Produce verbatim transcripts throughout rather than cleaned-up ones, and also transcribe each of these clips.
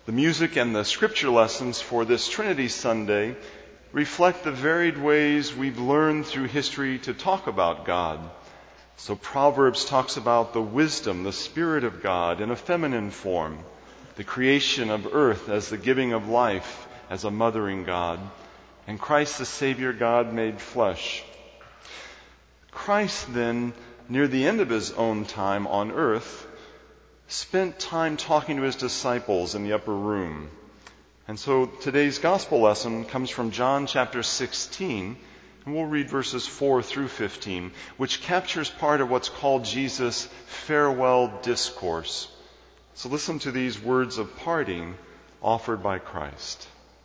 The music and the scripture lessons for this Trinity Sunday reflect the varied ways we've learned through history to talk about God. So Proverbs talks about the wisdom, the Spirit of God in a feminine form, the creation of earth as the giving of life, as a mothering God, and Christ the Savior God made flesh. Christ then, near the end of his own time on earth, spent time talking to his disciples in the upper room. And so today's gospel lesson comes from John chapter sixteen, and we'll read verses four through fifteen, which captures part of what's called Jesus' farewell discourse. So listen to these words of parting offered by Christ.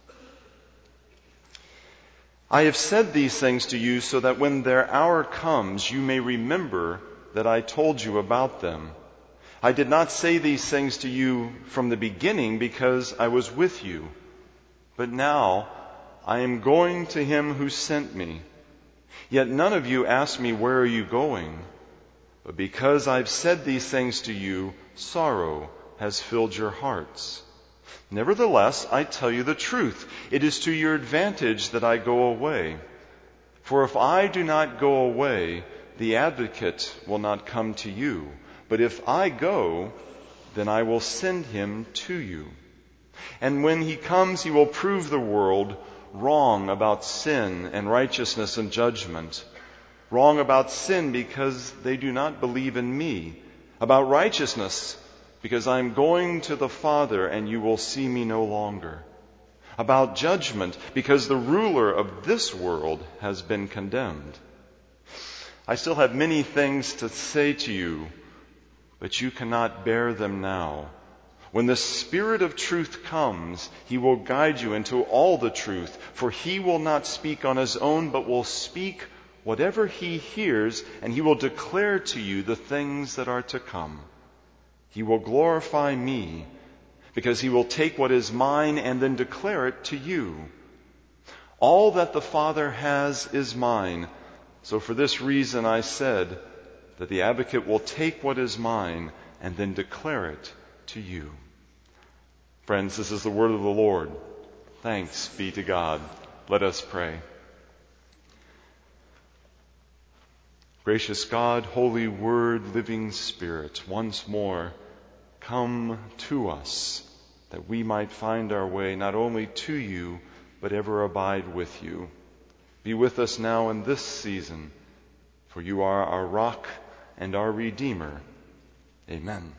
I have said these things to you so that when their hour comes, you may remember that I told you about them. I did not say these things to you from the beginning because I was with you. But now I am going to him who sent me. Yet none of you asked me, where are you going? But because I've said these things to you, sorrow has filled your hearts. Nevertheless, I tell you the truth. It is to your advantage that I go away. For if I do not go away, the advocate will not come to you. But if I go, then I will send him to you. And when he comes, he will prove the world wrong about sin and righteousness and judgment. Wrong about sin because they do not believe in me. About righteousness because I am going to the Father and you will see me no longer. About judgment because the ruler of this world has been condemned. I still have many things to say to you, but you cannot bear them now. When the Spirit of truth comes, he will guide you into all the truth, for he will not speak on his own, but will speak whatever he hears, and he will declare to you the things that are to come. He will glorify me, because he will take what is mine and then declare it to you. All that the Father has is mine, so for this reason I said that the advocate will take what is mine and then declare it to you. Friends, this is the word of the Lord. Thanks be to God. Let us pray. Gracious God, Holy Word, living Spirit, once more come to us that we might find our way not only to you, but ever abide with you. Be with us now in this season, for you are our rock and our Redeemer. Amen.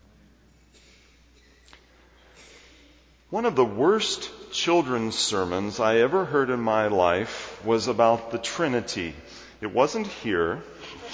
One of the worst children's sermons I ever heard in my life was about the Trinity. It wasn't here.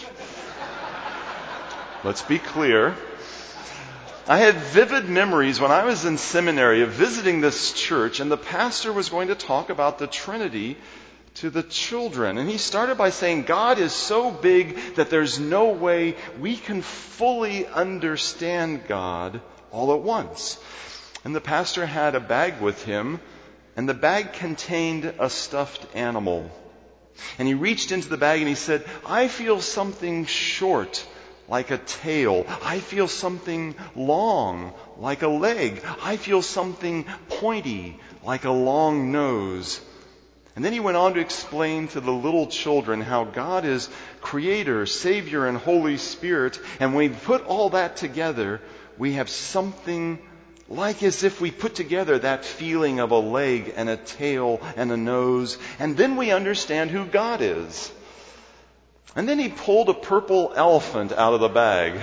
Let's be clear. I had vivid memories when I was in seminary of visiting this church, and the pastor was going to talk about the Trinity to the children. And he started by saying, God is so big that there's no way we can fully understand God all at once. And the pastor had a bag with him, and the bag contained a stuffed animal. And he reached into the bag and he said, I feel something short, like a tail. I feel something long, like a leg. I feel something pointy, like a long nose. And then he went on to explain to the little children how God is Creator, Savior, and Holy Spirit. And when we put all that together, we have something like as if we put together that feeling of a leg and a tail and a nose. And then we understand who God is. And then he pulled a purple elephant out of the bag.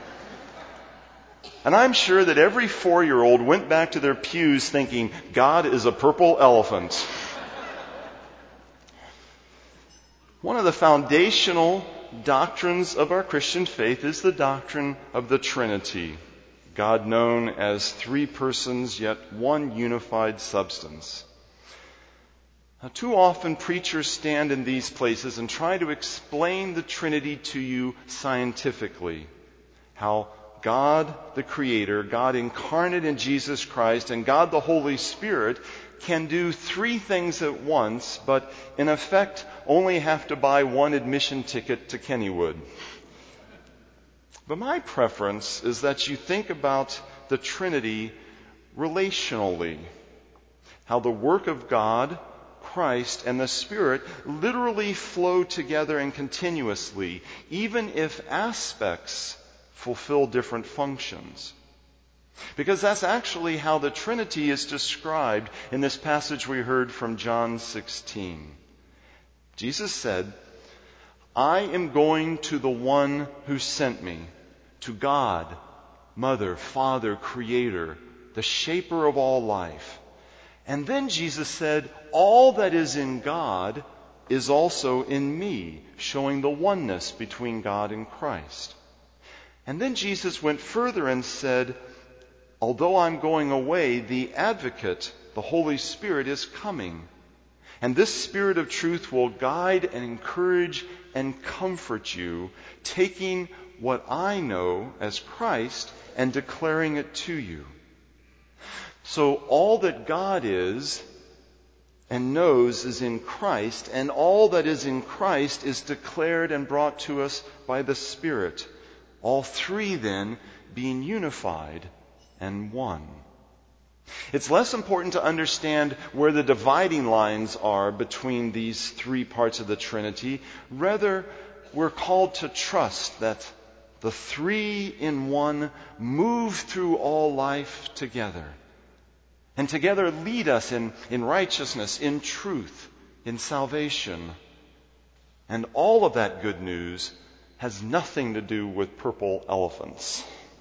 And I'm sure that every four-year-old went back to their pews thinking, God is a purple elephant. One of the foundational doctrines of our Christian faith is the doctrine of the Trinity. God known as three persons, yet one unified substance. Now, too often preachers stand in these places and try to explain the Trinity to you scientifically. How God the Creator, God incarnate in Jesus Christ, and God the Holy Spirit can do three things at once, but in effect only have to buy one admission ticket to Kennywood. But my preference is that you think about the Trinity relationally. How the work of God, Christ, and the Spirit literally flow together and continuously, even if aspects fulfill different functions. Because that's actually how the Trinity is described in this passage we heard from John sixteen. Jesus said, I am going to the one who sent me, to God, Mother, Father, Creator, the shaper of all life. And then Jesus said, all that is in God is also in me, showing the oneness between God and Christ. And then Jesus went further and said, although I'm going away, the Advocate, the Holy Spirit, is coming. And this Spirit of truth will guide and encourage and comfort you, taking what I know as Christ and declaring it to you. So all that God is and knows is in Christ, and all that is in Christ is declared and brought to us by the Spirit. All three then being unified and one. It's less important to understand where the dividing lines are between these three parts of the Trinity. Rather, we're called to trust that the three in one move through all life together. And together lead us in, in righteousness, in truth, in salvation. And all of that good news has nothing to do with purple elephants.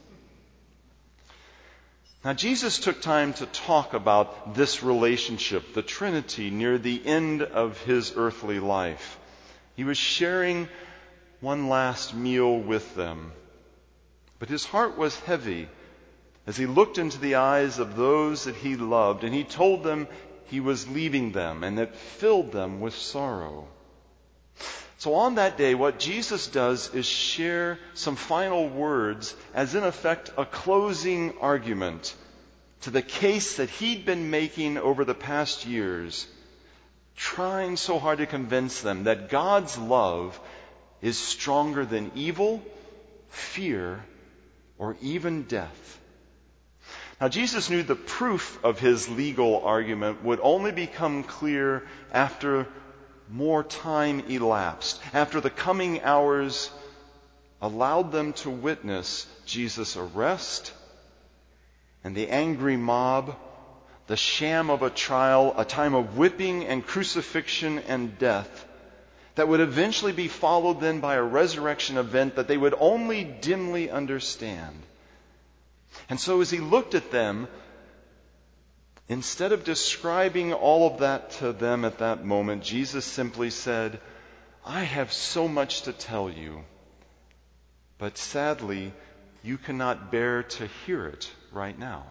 Now, Jesus took time to talk about this relationship, the Trinity, near the end of his earthly life. He was sharing one last meal with them. But his heart was heavy as he looked into the eyes of those that he loved, and he told them he was leaving them, and it filled them with sorrow. So on that day, what Jesus does is share some final words as, in effect, a closing argument to the case that he'd been making over the past years, trying so hard to convince them that God's love is stronger than evil, fear, or even death. Now, Jesus knew the proof of his legal argument would only become clear after more time elapsed, after the coming hours allowed them to witness Jesus' arrest and the angry mob, the sham of a trial, a time of whipping and crucifixion and death that would eventually be followed then by a resurrection event that they would only dimly understand. And so as he looked at them, instead of describing all of that to them at that moment, Jesus simply said, I have so much to tell you, but sadly, you cannot bear to hear it right now.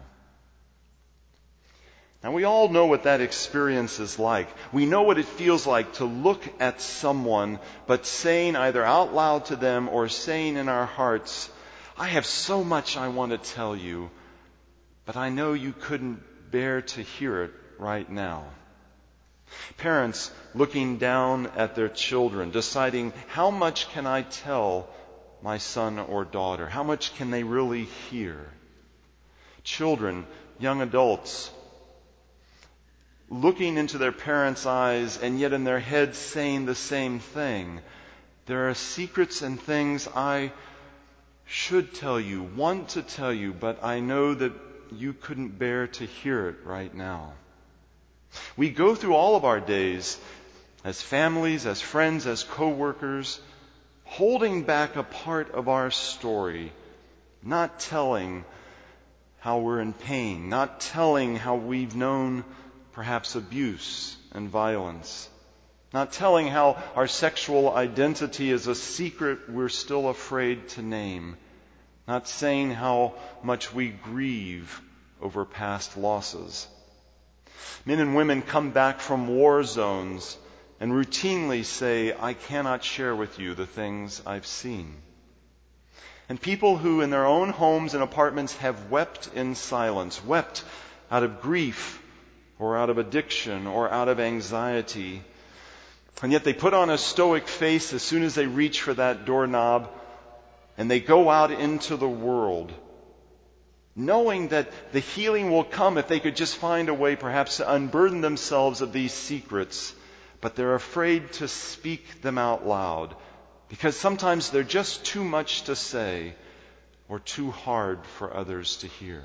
Now, we all know what that experience is like. We know what it feels like to look at someone, but saying either out loud to them or saying in our hearts, I have so much I want to tell you, but I know you couldn't bear to hear it right now. Parents looking down at their children, deciding, how much can I tell my son or daughter? How much can they really hear? Children, young adults, looking into their parents' eyes and yet in their heads saying the same thing. There are secrets and things I should tell you, want to tell you, but I know that you couldn't bear to hear it right now. We go through all of our days as families, as friends, as co-workers, holding back a part of our story, not telling how we're in pain, not telling how we've known perhaps abuse and violence, not telling how our sexual identity is a secret we're still afraid to name, not saying how much we grieve over past losses. Men and women come back from war zones and routinely say, I cannot share with you the things I've seen. And people who in their own homes and apartments have wept in silence, wept out of grief or out of addiction or out of anxiety, and yet they put on a stoic face as soon as they reach for that doorknob and they go out into the world knowing that the healing will come if they could just find a way perhaps to unburden themselves of these secrets, but they're afraid to speak them out loud because sometimes they're just too much to say or too hard for others to hear.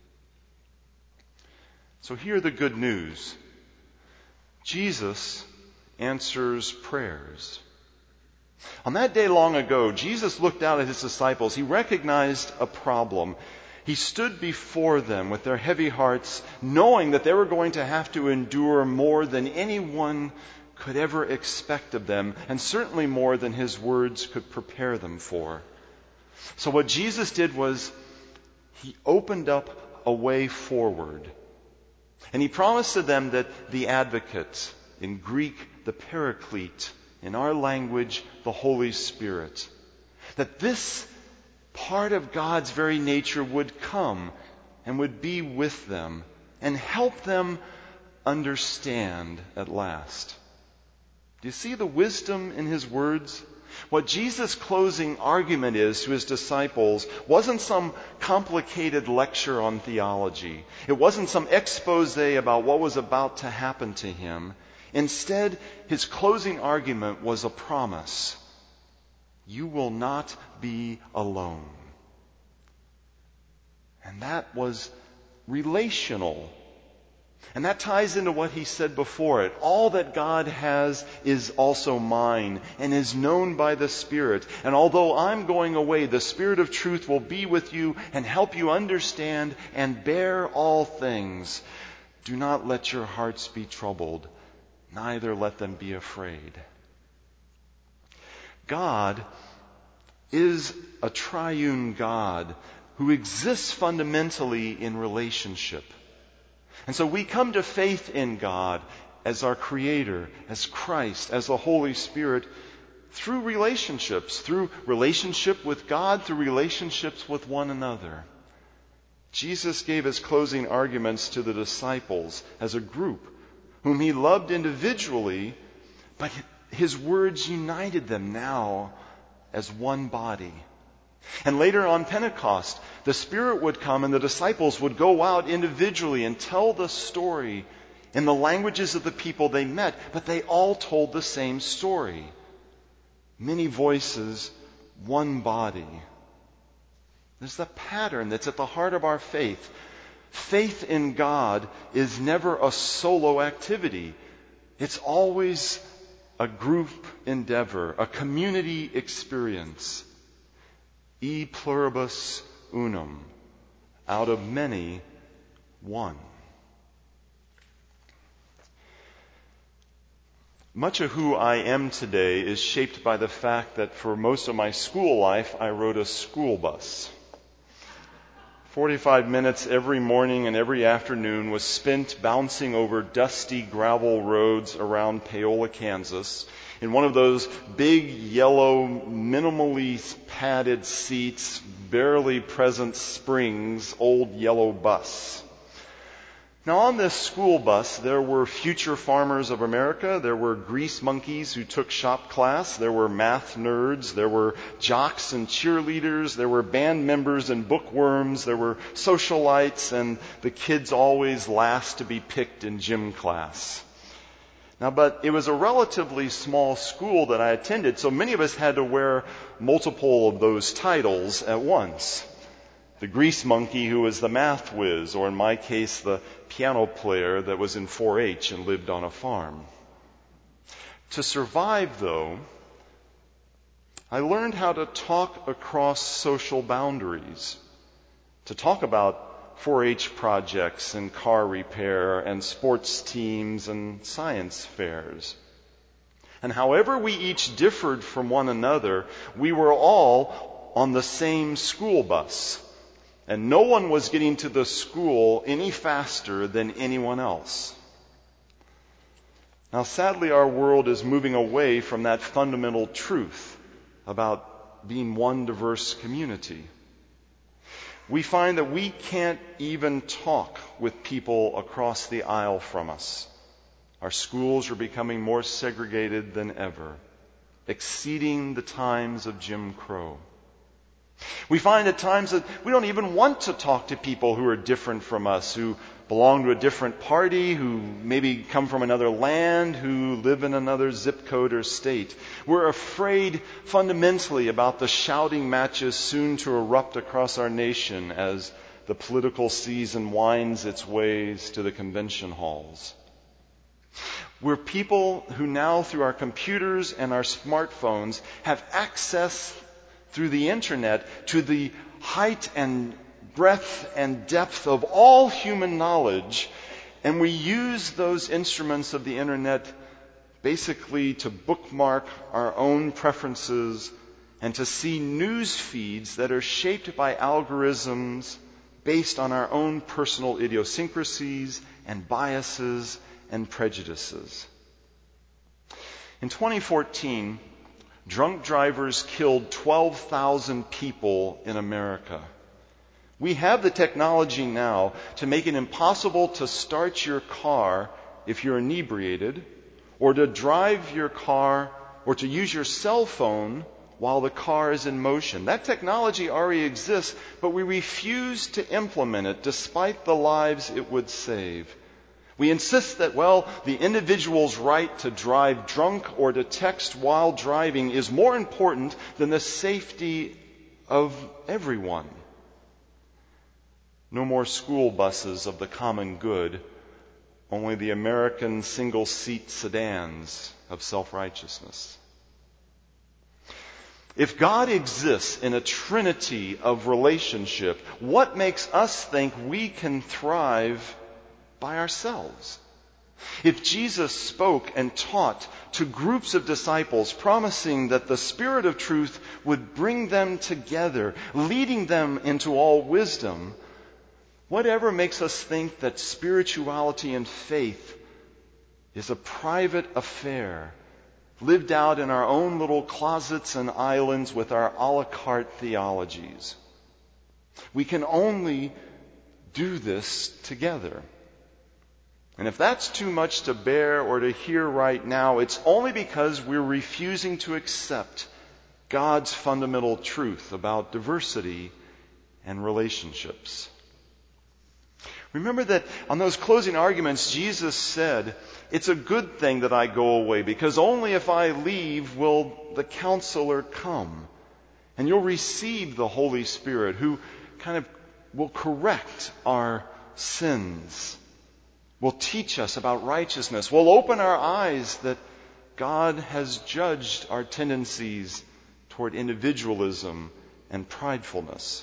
So hear the good news. Jesus answers prayers. On that day long ago, Jesus looked out at his disciples. He recognized a problem. He stood before them with their heavy hearts, knowing that they were going to have to endure more than anyone could ever expect of them, and certainly more than his words could prepare them for. So what Jesus did was he opened up a way forward. And he promised to them that the advocate, in Greek, the paraclete, in our language, the Holy Spirit, that this part of God's very nature would come and would be with them and help them understand at last. Do you see the wisdom in his words? What Jesus' closing argument is to his disciples wasn't some complicated lecture on theology. It wasn't some expose about what was about to happen to him. Instead, his closing argument was a promise. You will not be alone. And that was relational. And that ties into what he said before it. All that God has is also mine and is known by the Spirit. And although I'm going away, the Spirit of truth will be with you and help you understand and bear all things. Do not let your hearts be troubled, neither let them be afraid. God is a triune God who exists fundamentally in relationship. And so we come to faith in God as our Creator, as Christ, as the Holy Spirit, through relationships, through relationship with God, through relationships with one another. Jesus gave his closing arguments to the disciples as a group, whom he loved individually, but his words united them now as one body. And later on Pentecost, the Spirit would come and the disciples would go out individually and tell the story in the languages of the people they met, but they all told the same story. Many voices, one body. There's the pattern that's at the heart of our faith. Faith in God is never a solo activity. It's always a group endeavor, a community experience. E pluribus unum, out of many, one. Much of who I am today is shaped by the fact that for most of my school life, I rode a school bus. forty-five minutes every morning and every afternoon was spent bouncing over dusty gravel roads around Paola, Kansas, in one of those big yellow, minimally padded seats, barely present springs, old yellow bus. Now on this school bus, there were future farmers of America, there were grease monkeys who took shop class, there were math nerds, there were jocks and cheerleaders, there were band members and bookworms, there were socialites, and the kids always last to be picked in gym class. Now, but it was a relatively small school that I attended, so many of us had to wear multiple of those titles at once. The grease monkey who was the math whiz, or in my case, the piano player that was in four H and lived on a farm. To survive, though, I learned how to talk across social boundaries, to talk about four H projects and car repair and sports teams and science fairs. And however we each differed from one another, we were all on the same school bus. And no one was getting to the school any faster than anyone else. Now, sadly, our world is moving away from that fundamental truth about being one diverse community. We find that we can't even talk with people across the aisle from us. Our schools are becoming more segregated than ever, exceeding the times of Jim Crow. We find at times that we don't even want to talk to people who are different from us, who belong to a different party, who maybe come from another land, who live in another zip code or state. We're afraid fundamentally about the shouting matches soon to erupt across our nation as the political season winds its ways to the convention halls. We're people who now, through our computers and our smartphones, have access through the internet to the height and breadth and depth of all human knowledge, and we use those instruments of the internet basically to bookmark our own preferences and to see news feeds that are shaped by algorithms based on our own personal idiosyncrasies and biases and prejudices. In twenty fourteen, drunk drivers killed twelve thousand people in America. We have the technology now to make it impossible to start your car if you're inebriated, or to drive your car, or to use your cell phone while the car is in motion. That technology already exists, but we refuse to implement it despite the lives it would save. We insist that, well, the individual's right to drive drunk or to text while driving is more important than the safety of everyone. No more school buses of the common good, only the American single-seat sedans of self-righteousness. If God exists in a trinity of relationship, what makes us think we can thrive by ourselves? If Jesus spoke and taught to groups of disciples, promising that the Spirit of truth would bring them together, leading them into all wisdom, whatever makes us think that spirituality and faith is a private affair, lived out in our own little closets and islands with our a la carte theologies? We can only do this together. And if that's too much to bear or to hear right now, it's only because we're refusing to accept God's fundamental truth about diversity and relationships. Remember that on those closing arguments, Jesus said, "It's a good thing that I go away, because only if I leave will the Counselor come. And you'll receive the Holy Spirit, who kind of will correct our sins, will teach us about righteousness, will open our eyes that God has judged our tendencies toward individualism and pridefulness."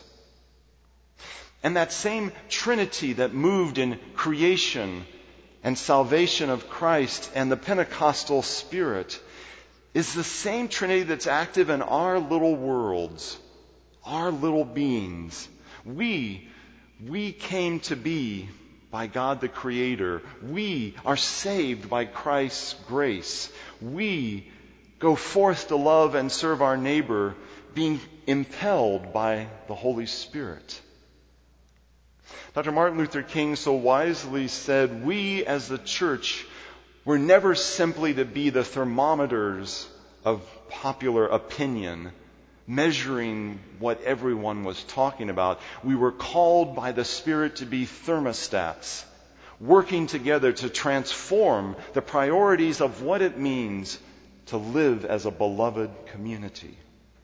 And that same Trinity that moved in creation and salvation of Christ and the Pentecostal Spirit is the same Trinity that's active in our little worlds, our little beings. We, we came to be by God the Creator. We are saved by Christ's grace. We go forth to love and serve our neighbor, being impelled by the Holy Spirit. Doctor Martin Luther King so wisely said, we as the church were never simply to be the thermometers of popular opinion, measuring what everyone was talking about. We were called by the Spirit to be thermostats, working together to transform the priorities of what it means to live as a beloved community.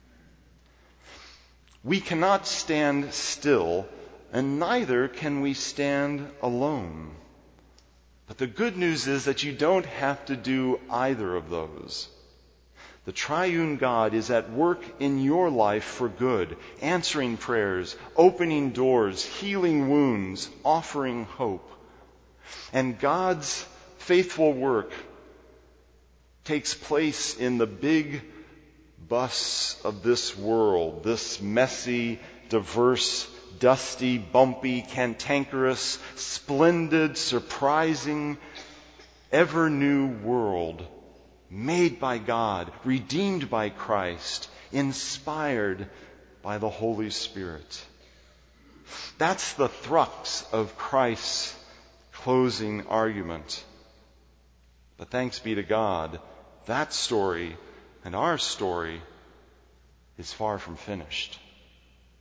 We cannot stand still, and neither can we stand alone. But the good news is that you don't have to do either of those. The triune God is at work in your life for good, answering prayers, opening doors, healing wounds, offering hope. And God's faithful work takes place in the big bus of this world, this messy, diverse, dusty, bumpy, cantankerous, splendid, surprising, ever-new world, made by God, redeemed by Christ, inspired by the Holy Spirit. That's the crux of Christ's closing argument. But thanks be to God, that story and our story is far from finished.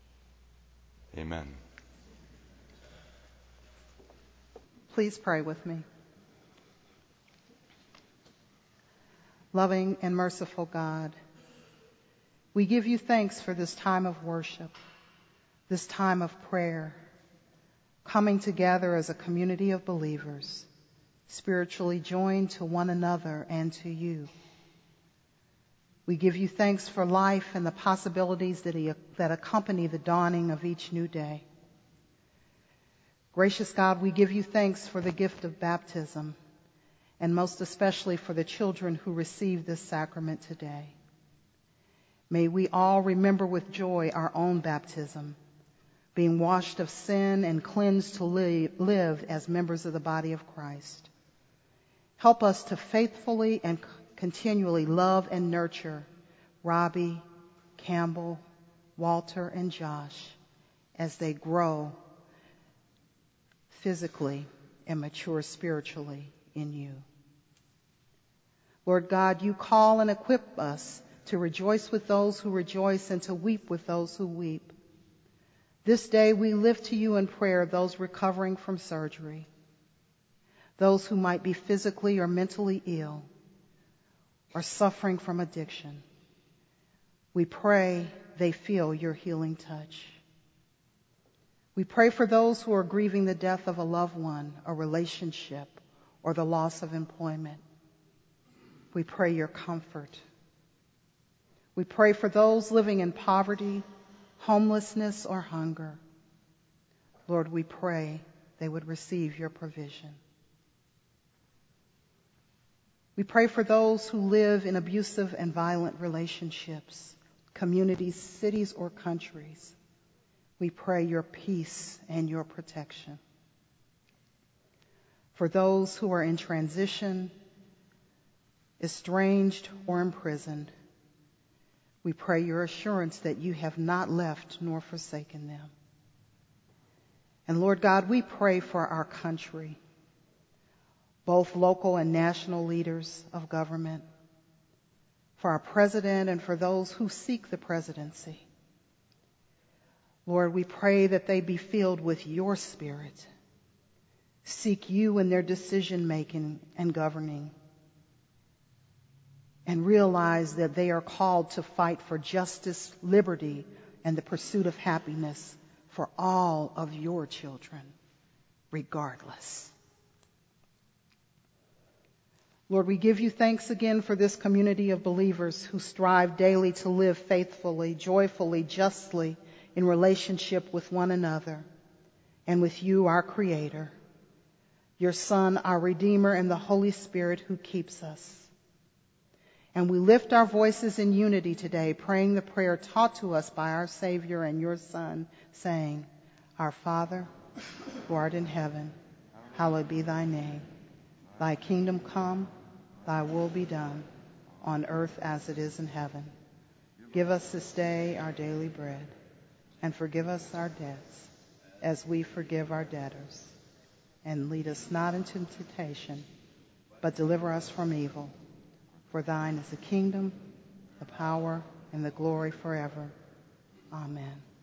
Amen. Please pray with me. Loving and merciful God, we give you thanks for this time of worship, this time of prayer, coming together as a community of believers, spiritually joined to one another and to you. We give you thanks for life and the possibilities that, he, that accompany the dawning of each new day. Gracious God, we give you thanks for the gift of baptism, and most especially for the children who receive this sacrament today. May we all remember with joy our own baptism, being washed of sin and cleansed to live as members of the body of Christ. Help us to faithfully and continually love and nurture Robbie, Campbell, Walter, and Josh as they grow physically and mature spiritually in you. Lord God, you call and equip us to rejoice with those who rejoice and to weep with those who weep. This day we lift to you in prayer those recovering from surgery, those who might be physically or mentally ill or suffering from addiction. We pray they feel your healing touch. We pray for those who are grieving the death of a loved one, a relationship, or the loss of employment. We pray your comfort. We pray for those living in poverty, homelessness, or hunger. Lord, we pray they would receive your provision. We pray for those who live in abusive and violent relationships, communities, cities, or countries. We pray your peace and your protection. For those who are in transition, estranged, or imprisoned, we pray your assurance that you have not left nor forsaken them. And Lord God, we pray for our country, both local and national leaders of government, for our president and for those who seek the presidency. Lord, we pray that they be filled with your Spirit, seek you in their decision-making and governing, and realize that they are called to fight for justice, liberty, and the pursuit of happiness for all of your children, regardless. Lord, we give you thanks again for this community of believers who strive daily to live faithfully, joyfully, justly, in relationship with one another and with you, our Creator, your Son, our Redeemer, and the Holy Spirit who keeps us. And we lift our voices in unity today, praying the prayer taught to us by our Savior and your Son, saying, Our Father, who art in heaven, hallowed be thy name. Thy kingdom come, thy will be done, on earth as it is in heaven. Give us this day our daily bread, and forgive us our debts, as we forgive our debtors. And lead us not into temptation, but deliver us from evil. For thine is the kingdom, the power, and the glory forever. Amen.